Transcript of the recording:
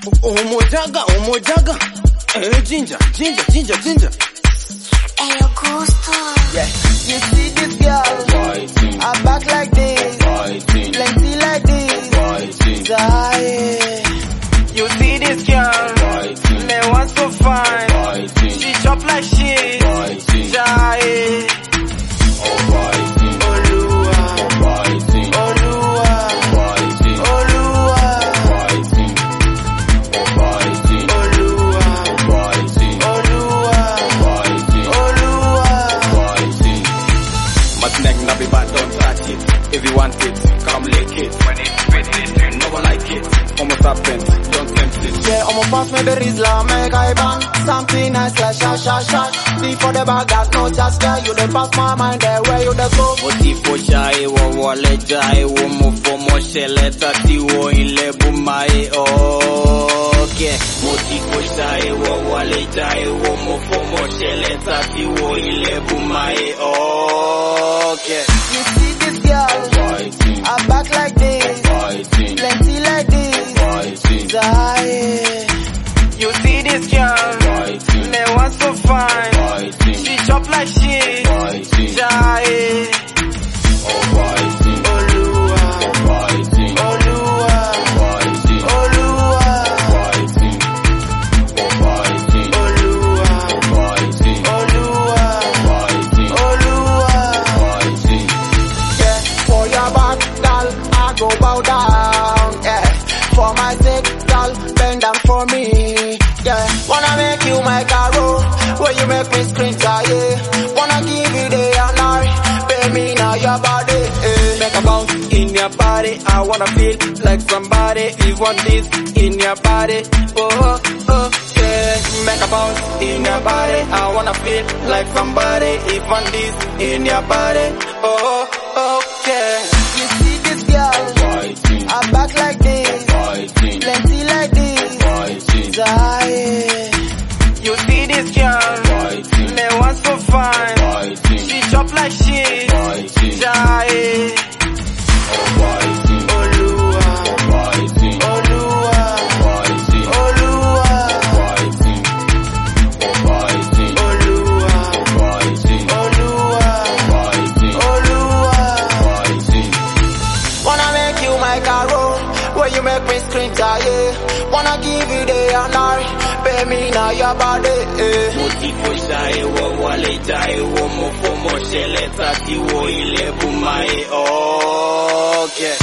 Umojaga. Ginger. Hey, Augusto. Yeah, you see this girl, I back like this, plenty like this, You see this girl, me want so fine. She chop like shit. If you want it, come lick it. When it's ready, no one like it. Almost happened, don't tempt it. yeah, I'ma pass me the Rizla, make I bang, something nice like shot. See for the bag, got no just there, you dey pass my mind there, where you dey go? Motifo shai wo wale jai wo mufo mo shele tati wo ile bumae okay. Motifo shai wo wale jai wo mufo mo shele tati wo ile bumae okay. You see this girl, I back like this, plenty like this, You see this girl, me want so fine. She chop like shit. for your back, girl, I go bow down, yeah. For my sake, girl, bend down for me, yeah. Wanna make you my caro, where you make me scream, yeah. Wanna give you the honor, pay me now your body, Make a bounce in your body. I wanna feel like somebody. You want this in your body. Oh, yeah. Make a bounce in your body. I wanna feel like somebody. You want this in your body. Oh, yeah. You see this girl, I back like this, plenty like this, You see this girl, me want so fine. She chop like shit. Wanna make you my caro, where you make me scream, yeah. Wanna give you the honor, pay me now your body, Motifo shai wo wale jai wo mufo mo shele tati wo ile bumae okay.